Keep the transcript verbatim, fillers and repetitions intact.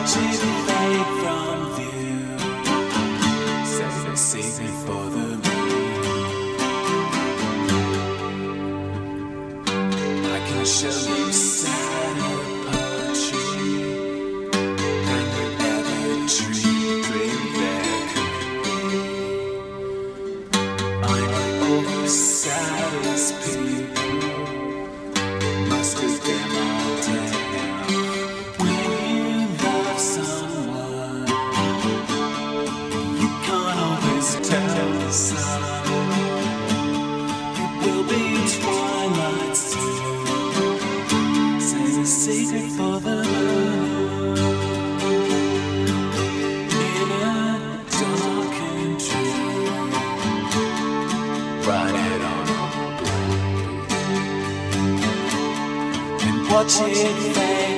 watch it fade from view. Say the secret for the moon. I can show you sadder poetry than you ever dreamed there could be. I know all the saddest people must condemn all day. When you love someone, you can't always tell the sun. It will be twilight soon. Say the secret for the moon. In a darkened room, ride it on a black moon and watch it fade.